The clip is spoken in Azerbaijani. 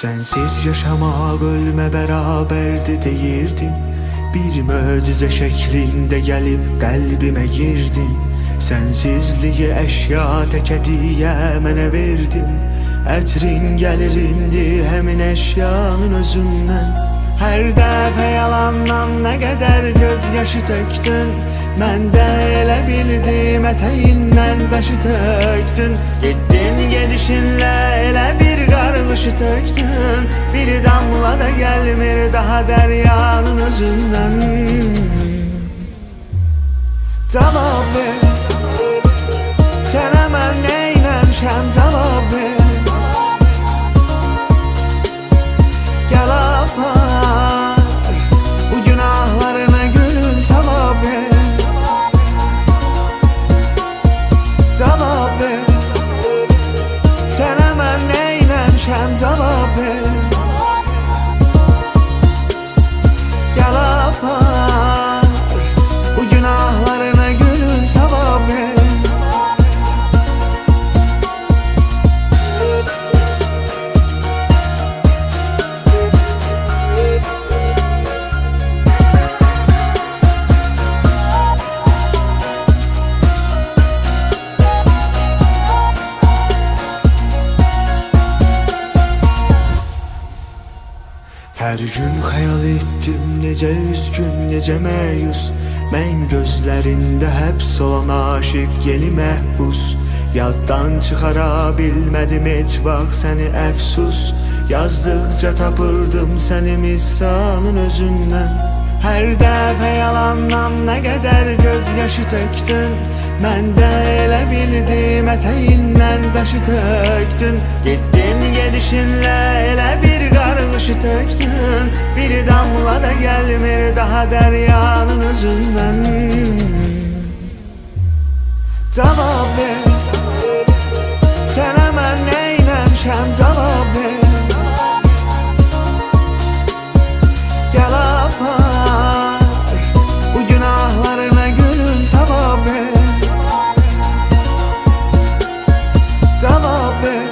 Sensiz yaşamak ölme beraberdi deyirdin. Bir möcüzə şəklində gəlib qəlbimə girdin. Sensizliyi əşya təkədiyə mənə verdin. Ətrin gəlir indi həmin əşyanın özündən. Hər dəfə yalandan nə qədər göz yaşı tökdün. Mən də elə bildim ətəyindən daşı tökdün. Getdin gedişinlə elə bir qarğışı tökdün. Bir damla da gəlmir daha dəryanın özündən. Cavab ver, sənə mən neynəmişəm, cavab ver. Gəl apar bu günahlarına gülün, cavab ver. Cavab ver, sənə mən neynəmişəm, cavab ver. Gəl apar bu günahlarına gülün, cavab ver. Hər gün xəyal etdim necə üzgün, necə məyus. Mən gözlərində həbs olan aşiq yeni məhbus. Yaddan çıxara bilmədim heç vaxt səni, əfsus. Yazdıqca tapırdım səni misranın özündən. Hər dəfə yalandan nə qədər göz yaşı tökdün. Mən də elə bildim ətəyindən daşı tökdün. Getdin gedişinlə elə bir qarğışı tökdün. Bir damla da gəlmir daha dəryanın özündən. Cavab ver, sənə mən neynəmişəm, cavab ver. Gəl apar bu günahlarına gülün, cavab ver. Cavab ver,